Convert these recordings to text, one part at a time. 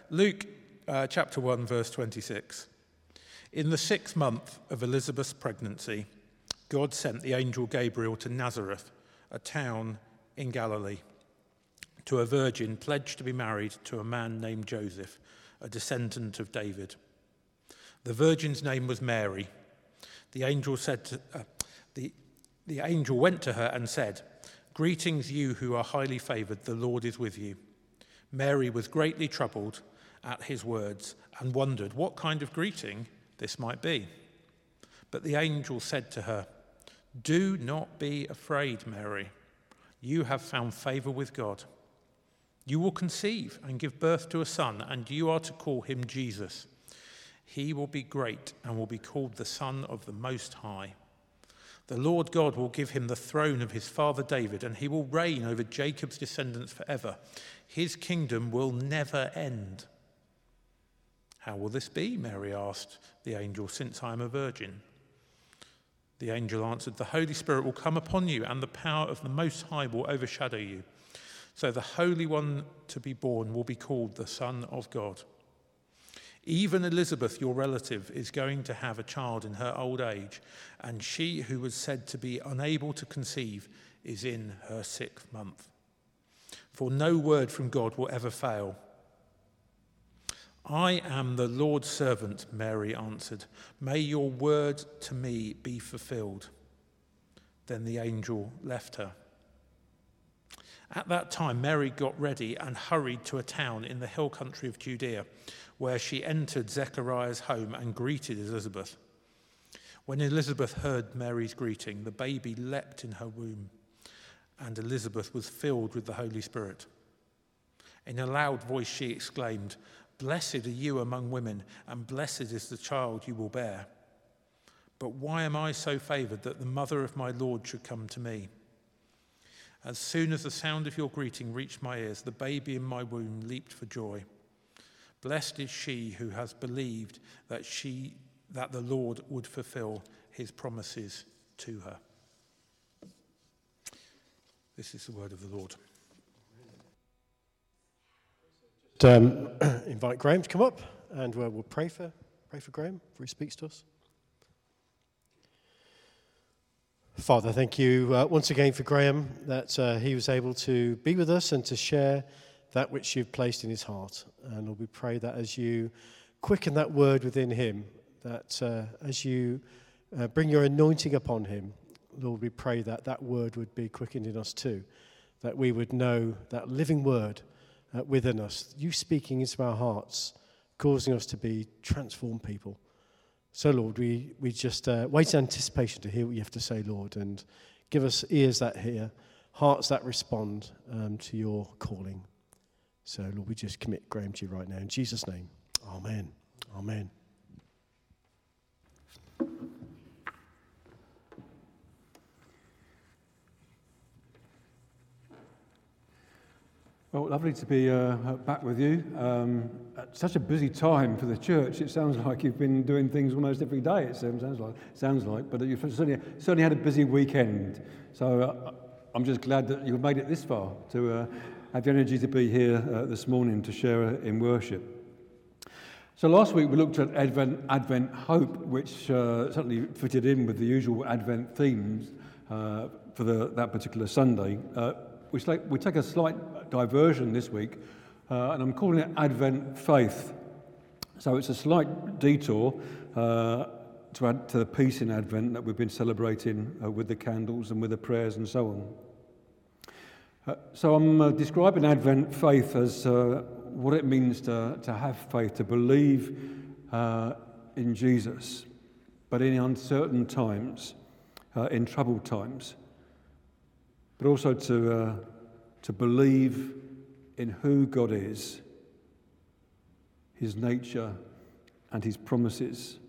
Luke chapter 1, verse 26. In the 6th month of Elizabeth's pregnancy, God sent the angel Gabriel to Nazareth, a town in Galilee, to a virgin pledged to be married to a man named Joseph, a descendant of David. The virgin's name was Mary. The angel went to her and said, "Greetings, you who are highly favored, the Lord is with you." Mary was greatly troubled at his words and wondered what kind of greeting this might be. But the angel said to her, "Do not be afraid, Mary. You have found favor with God. You will conceive and give birth to a son, and you are to call him Jesus. He will be great and will be called the Son of the Most High. The Lord God will give him the throne of his father David, and he will reign over Jacob's descendants forever. His kingdom will never end." "How will this be?" Mary asked the angel, "since I am a virgin?" The angel answered, "The Holy Spirit will come upon you, and the power of the Most High will overshadow you. So the Holy One to be born will be called the Son of God. Even Elizabeth, your relative, is going to have a child in her old age, and she who was said to be unable to conceive is in her 6th month. For no word from God will ever fail." "I am the Lord's servant," Mary answered. "May your word to me be fulfilled." Then the angel left her. At that time, Mary got ready and hurried to a town in the hill country of Judea, where she entered Zechariah's home and greeted Elizabeth. When Elizabeth heard Mary's greeting, the baby leapt in her womb, and Elizabeth was filled with the Holy Spirit. In a loud voice she exclaimed, "Blessed are you among women, and blessed is the child you will bear. But why am I so favored that the mother of my Lord should come to me? As soon as the sound of your greeting reached my ears, the baby in my womb leaped for joy. Blessed is she who has believed that the Lord would fulfill his promises to her." This is the word of the Lord. Invite Graham to come up, and we'll pray for Graham before he speaks to us. Father, thank you once again for Graham, that he was able to be with us and to share that which you've placed in his heart. And Lord, we pray that as you quicken that word within him, that as you bring your anointing upon him, Lord, we pray that that word would be quickened in us too, that we would know that living word within us, you speaking into our hearts, causing us to be transformed people. So, Lord, we just wait in anticipation to hear what you have to say, Lord, and give us ears that hear, hearts that respond to your calling. So, Lord, we just commit Graham to you right now. In Jesus' name, amen. Amen. Well, lovely to be back with you. At such a busy time for the church, it sounds like you've been doing things almost every day. It sounds like, but you've certainly had a busy weekend. So I'm just glad that you've made it this far to have the energy to be here this morning to share in worship. So last week we looked at Advent Hope, which certainly fitted in with the usual Advent themes for that particular Sunday. We take a slight diversion this week, and I'm calling it Advent Faith. So it's a slight detour to add to the peace in Advent that we've been celebrating with the candles and with the prayers and so on. So I'm describing Advent Faith as what it means to have faith, to believe in Jesus, but in uncertain times, in troubled times. But also to believe in who God is, his nature and his promises.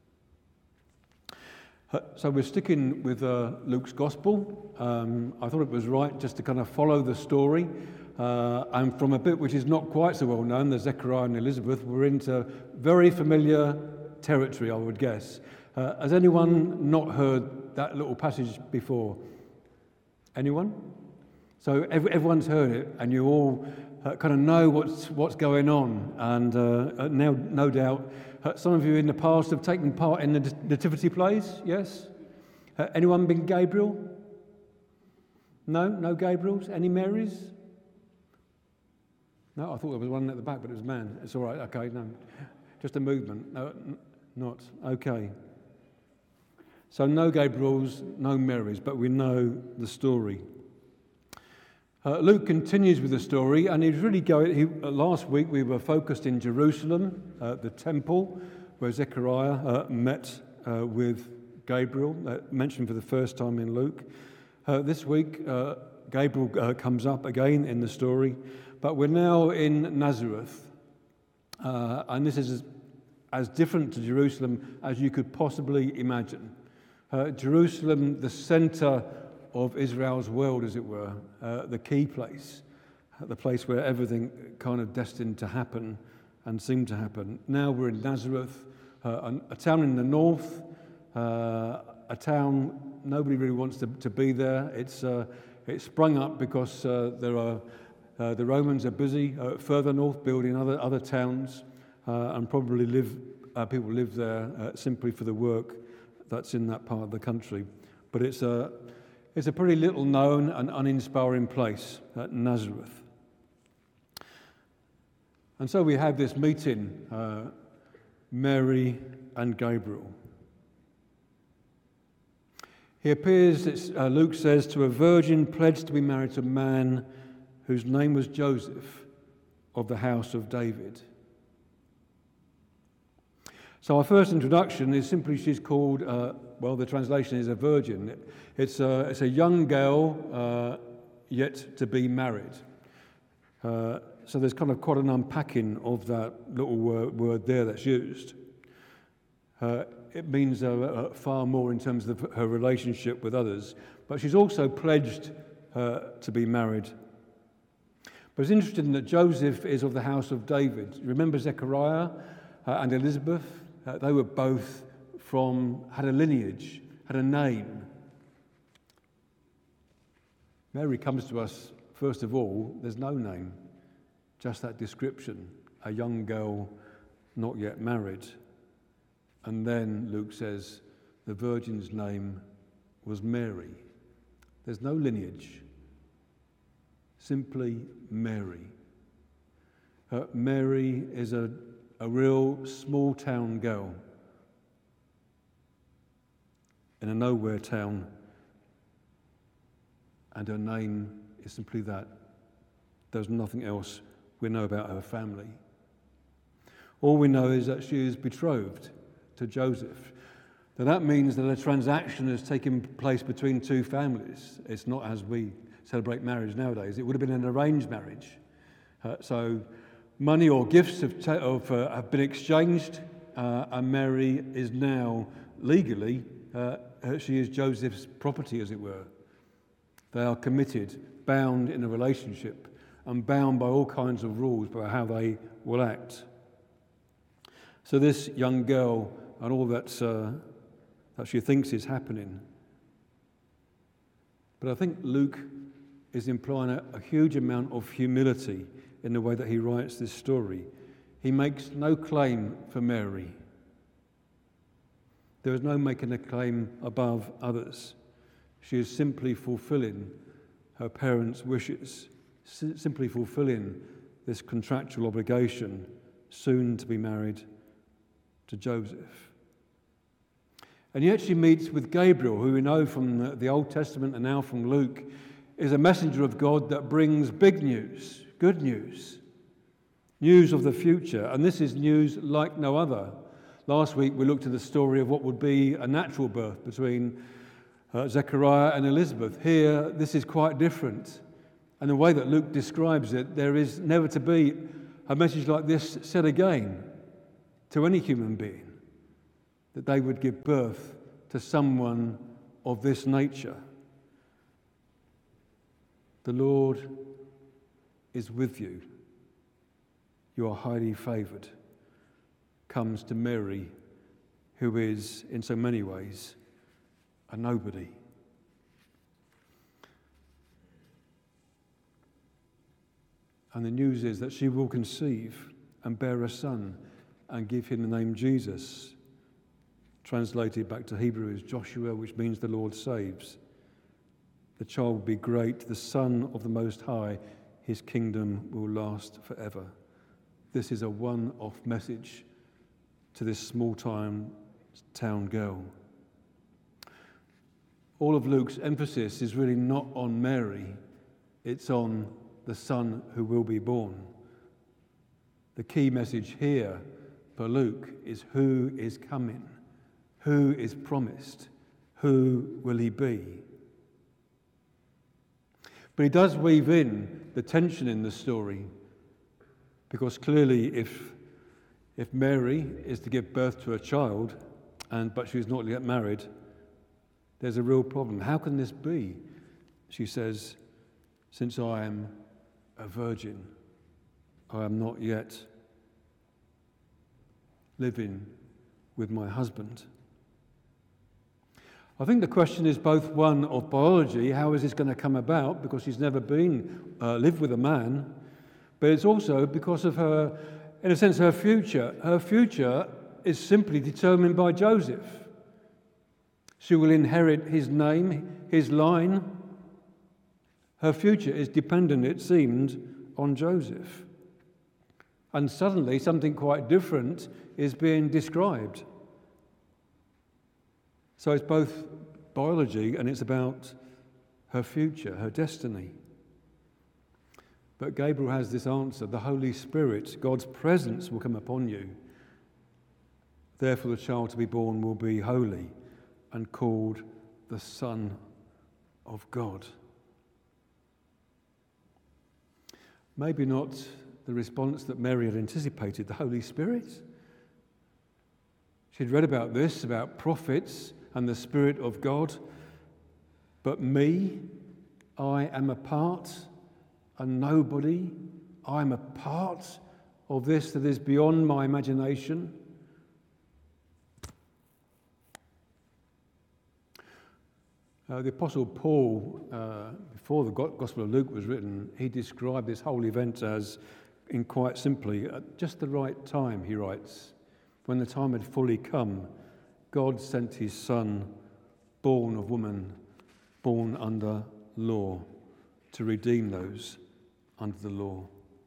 So we're sticking with Luke's Gospel. I thought it was right just to kind of follow the story. And from a bit which is not quite so well known, the Zechariah and Elizabeth, we're into very familiar territory, I would guess. Has anyone not heard that little passage before? Anyone? So everyone's heard it, and you all kind of know what's going on. And now, no doubt, some of you in the past have taken part in the nativity plays, yes? Anyone been Gabriel? No Gabriels? Any Marys? No, I thought there was one at the back, but it was a man. It's all right, okay, no. Just a movement. No, not. Okay. So no Gabriels, no Marys, but we know the story. Luke continues with the story, and he's really going. Last week we were focused in Jerusalem, the temple, where Zechariah met with Gabriel, mentioned for the first time in Luke. This week, Gabriel comes up again in the story, but we're now in Nazareth, and this is as different to Jerusalem as you could possibly imagine. Jerusalem, the centre of Israel's world, as it were, the key place, the place where everything kind of destined to happen and seemed to happen. Now we're in Nazareth, a town in the north, a town nobody really wants to be there. It's sprung up because the Romans are busy further north building other towns, and probably people live there simply for the work that's in that part of the country. But it's a pretty little known and uninspiring place, Nazareth. And so we have this meeting, Mary and Gabriel. He appears, Luke says, to a virgin pledged to be married to a man whose name was Joseph, of the house of David. So our first introduction is simply she's called, the translation is a virgin. It's a young girl yet to be married. So there's kind of quite an unpacking of that little word there that's used. It means far more in terms of her relationship with others. But she's also pledged to be married. But it's interesting that Joseph is of the house of David. Remember Zechariah and Elizabeth? They were both had a lineage, had a name. Mary comes to us, first of all, there's no name, just that description, a young girl not yet married. And then Luke says the virgin's name was Mary. There's no lineage, simply Mary. Mary is a real small town girl in a nowhere town, and her name is simply that. There's nothing else we know about her family. All we know is that she is betrothed to Joseph. Now that means that a transaction has taken place between two families. It's not as we celebrate marriage nowadays. It would have been an arranged marriage. So money or gifts have been exchanged, and Mary is now legally, she is Joseph's property, as it were. They are committed, bound in a relationship, and bound by all kinds of rules about how they will act. So this young girl and all that she thinks is happening. But I think Luke is implying a huge amount of humility in the way that he writes this story. He makes no claim for Mary. There is no making a claim above others. She is simply fulfilling her parents' wishes, simply fulfilling this contractual obligation, soon to be married to Joseph. And yet she meets with Gabriel, who we know from the Old Testament and now from Luke, is a messenger of God that brings big news, good news, news of the future. And this is news like no other. Last week we looked at the story of what would be a natural birth between Zechariah and Elizabeth. Here, this is quite different. And the way that Luke describes it, there is never to be a message like this said again to any human being, that they would give birth to someone of this nature. The Lord is with you. You are highly favoured. Comes to Mary, who is, in so many ways, a nobody. And the news is that she will conceive and bear a son and give him the name Jesus, translated back to Hebrew as Joshua, which means the Lord saves. The child will be great, the Son of the Most High. His kingdom will last forever. This is a one-off message to this small-town girl. All of Luke's emphasis is really not on Mary. It's on the Son who will be born. The key message here for Luke is who is coming, who is promised, who will he be. But he does weave in the tension in the story, because clearly if Mary is to give birth to a child, but she's not yet married, there's a real problem. How can this be? She says, since I am a virgin, I am not yet living with my husband. I think the question is both one of biology, how is this going to come about, because she's never lived with a man, but it's also because of her, in a sense, her future. Her future is simply determined by Joseph. She will inherit his name, his line. Her future is dependent, it seemed, on Joseph. And suddenly something quite different is being described. So it's both biology and it's about her future, her destiny. But Gabriel has this answer: the Holy Spirit, God's presence, will come upon you. Therefore the child to be born will be holy and called the Son of God. Maybe not the response that Mary had anticipated, the Holy Spirit. She'd read about this, about prophets and the Spirit of God. But me, I am a part, a nobody. I'm a part of this that is beyond my imagination. The Apostle Paul, before the Gospel of Luke was written, he described this whole event as, in quite simply, at just the right time, he writes. When the time had fully come, God sent his Son, born of woman, born under law, to redeem those under the law.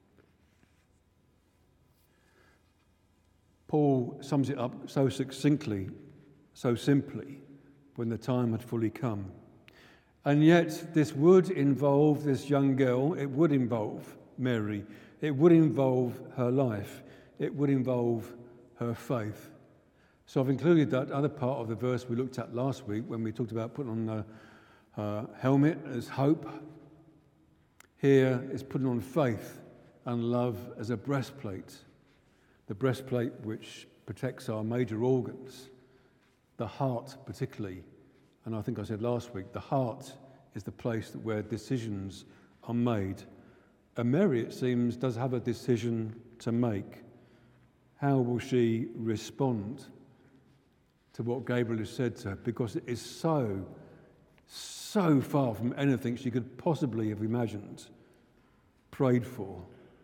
Paul sums it up so succinctly, so simply: when the time had fully come. And yet this would involve this young girl, it would involve Mary, it would involve her life, it would involve her faith. So I've included that other part of the verse we looked at last week when we talked about putting on the helmet as hope. Here is putting on faith and love as a breastplate, the breastplate which protects our major organs, the heart particularly. And I think I said last week, the heart is the place where decisions are made. And Mary, it seems, does have a decision to make. How will she respond to what Gabriel has said to her? Because it is so far from anything she could possibly have imagined, prayed for.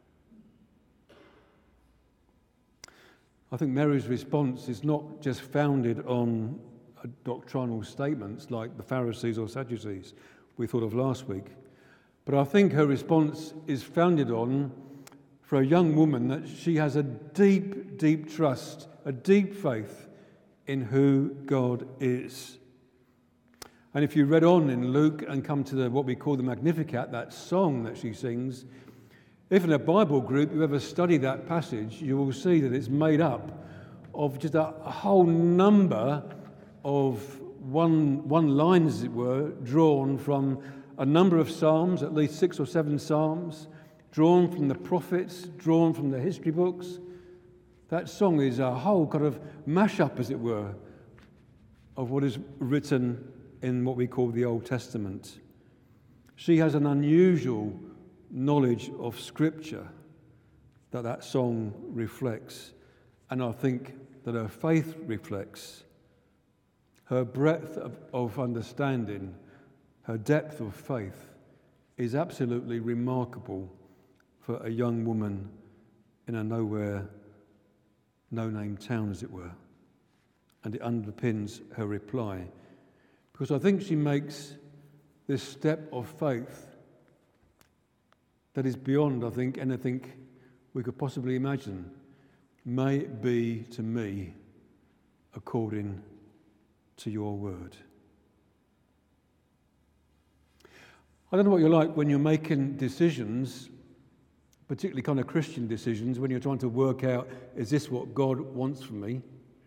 I think Mary's response is not just founded on doctrinal statements like the Pharisees or Sadducees we thought of last week, but I think her response is founded on, for a young woman, that she has a deep, deep trust, a deep faith in who God is. And if you read on in Luke and come to what we call the Magnificat, that song that she sings, if in a Bible group you ever study that passage, you will see that it's made up of just a whole number of one-liners, as it were, drawn from a number of psalms, at least 6 or 7 psalms, drawn from the prophets, drawn from the history books. That song is a whole kind of mash-up, as it were, of what is written in what we call the Old Testament. She has an unusual knowledge of Scripture that song reflects, and I think that her faith reflects. Her breadth of understanding, her depth of faith is absolutely remarkable for a young woman in a nowhere, no-name town, as it were. And it underpins her reply. Because I think she makes this step of faith that is beyond, I think, anything we could possibly imagine. May it be to me according to your word. I don't know what you're like when you're making decisions, particularly kind of Christian decisions, when you're trying to work out, is this what God wants from me?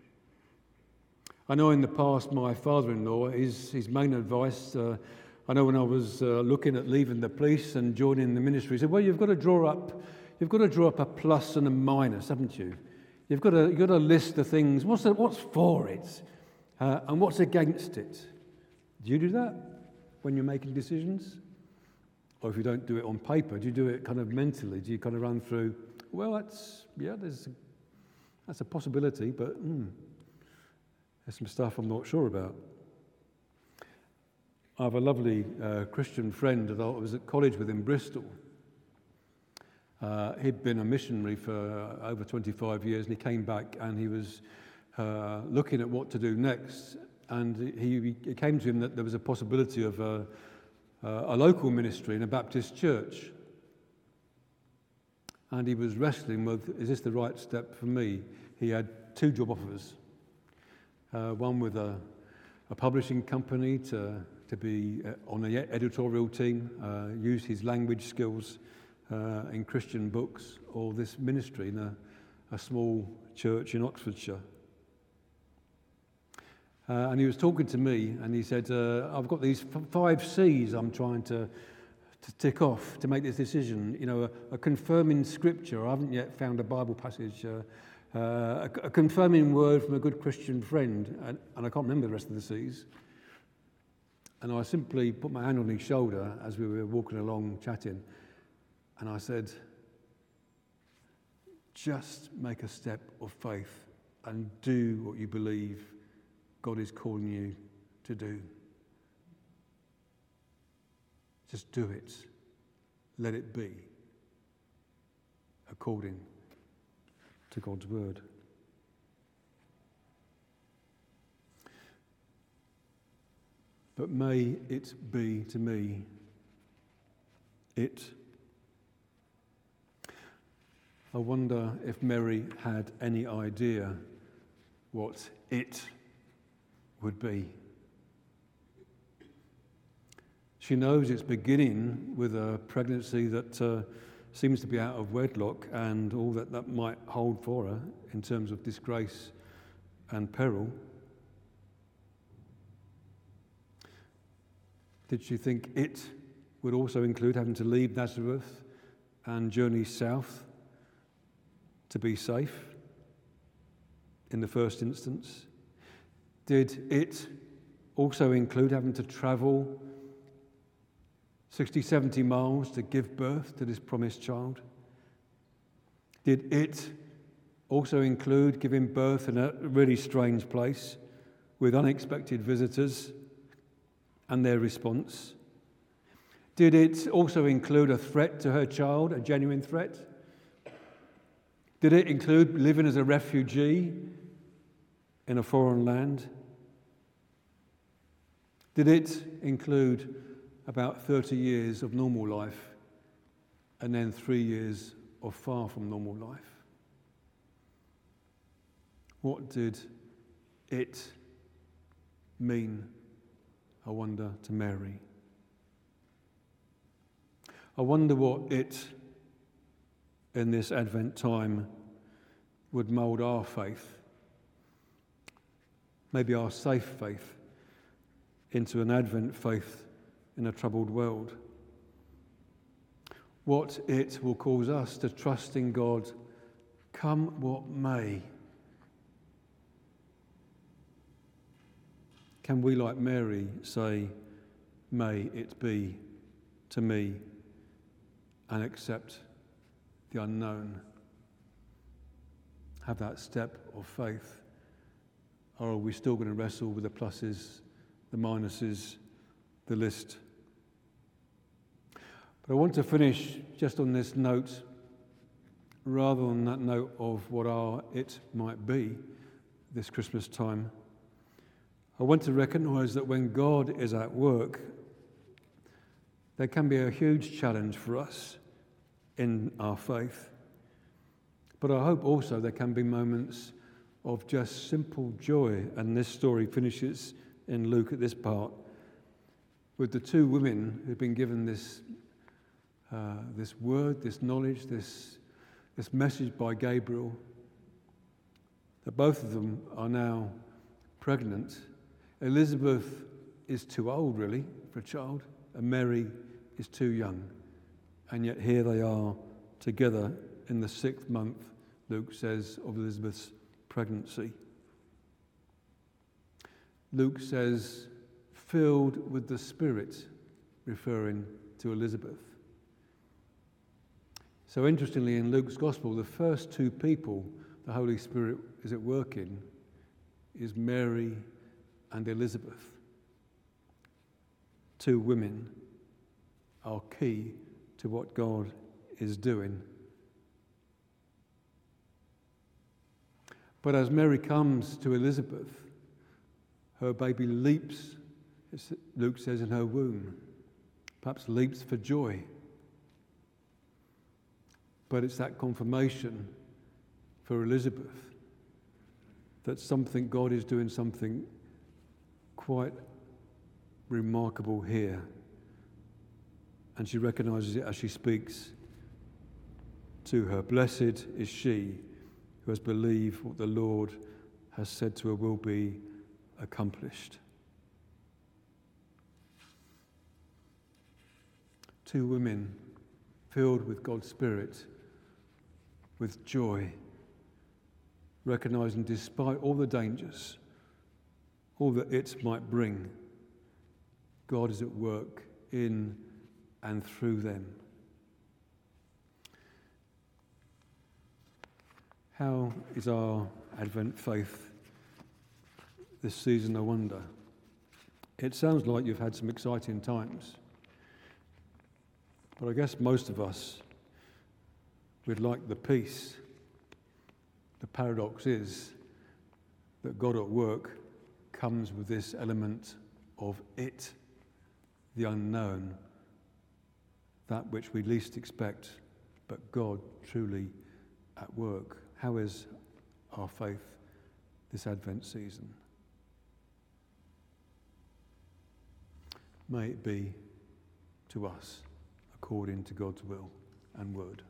I know in the past my father-in-law, his main advice, I know when I was looking at leaving the police and joining the ministry, he said, well, you've got to draw up a plus and a minus, haven't you? You've got to list the things, what's for it, and what's against it. Do you do that when you're making decisions? Or if you don't do it on paper, do you do it kind of mentally? Do you kind of run through, well, that's a possibility, but there's some stuff I'm not sure about. I have a lovely Christian friend that I was at college with in Bristol. He'd been a missionary for over 25 years, and he came back and he was looking at what to do next. And it came to him that there was a possibility of a local ministry in a Baptist church. And he was wrestling with, is this the right step for me? He had 2 job offers. One with a publishing company to be on the editorial team, use his language skills in Christian books, or this ministry in a small church in Oxfordshire. And he was talking to me, and he said, I've got these 5 C's I'm trying to tick off to make this decision. You know, a confirming scripture. I haven't yet found a Bible passage. A confirming word from a good Christian friend. And I can't remember the rest of the C's. And I simply put my hand on his shoulder as we were walking along chatting. And I said, just make a step of faith and do what you believe God is calling you to do. Just do it. Let it be according to God's word. But may it be to me it. I wonder if Mary had any idea what it would be. She knows it's beginning with a pregnancy that seems to be out of wedlock and all that might hold for her in terms of disgrace and peril. Did she think it would also include having to leave Nazareth and journey south to be safe in the first instance? Did it also include having to travel 60, 70 miles to give birth to this promised child? Did it also include giving birth in a really strange place with unexpected visitors and their response? Did it also include a threat to her child, a genuine threat? Did it include living as a refugee in a foreign land? Did it include about 30 years of normal life and then 3 years of far from normal life? What did it mean, I wonder, to Mary? I wonder what it, in this Advent time, would mould our faith, maybe our safe faith, into an Advent faith in a troubled world. What it will cause us to trust in God, come what may. Can we, like Mary, say, may it be to me, and accept the unknown? Have that step of faith? Or are we still going to wrestle with the pluses, the minuses, the list? But I want to finish just on this note rather than that note of what it might be this Christmas time, I want to recognise that when God is at work, there can be a huge challenge for us in our faith. But I hope also there can be moments of just simple joy. And this story finishes in Luke at this part with the two women who've been given this word, this knowledge, this message by Gabriel, that both of them are now pregnant. Elizabeth is too old, really, for a child, and Mary is too young. And yet here they are together in the 6th month, Luke says, of Elizabeth's pregnancy. Luke says, filled with the Spirit, referring to Elizabeth. So interestingly, in Luke's Gospel, the first two people the Holy Spirit is at work in is Mary and Elizabeth. Two women are key to what God is doing. But as Mary comes to Elizabeth, her baby leaps, as Luke says, in her womb, perhaps leaps for joy. But it's that confirmation for Elizabeth that God is doing something quite remarkable here. And she recognizes it as she speaks to her. Blessed is she who has believed what the Lord has said to her will be accomplished. Two women filled with God's Spirit, with joy, recognizing despite all the dangers, all that it might bring, God is at work in and through them. How is our Advent faith this season, I wonder? It sounds like you've had some exciting times, but I guess most of us would like the peace. The paradox is that God at work comes with this element of it, the unknown, that which we least expect, but God truly at work. How is our faith this Advent season? May it be to us according to God's will and word.